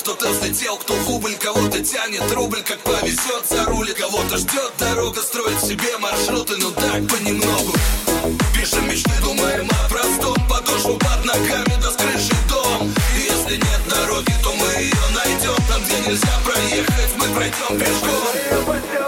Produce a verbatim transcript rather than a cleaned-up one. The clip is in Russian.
кто-то взлетел, кто в убыль, кого-то тянет рубль, как повезет за руль. Кого-то ждет дорога, строит себе маршруты, ну так понемногу. Пишем мечты, думаем о простом, подошву под ногами, да с крыши дом. И если нет дороги, то мы ее найдем. Там, где нельзя проехать, мы пройдем пешком.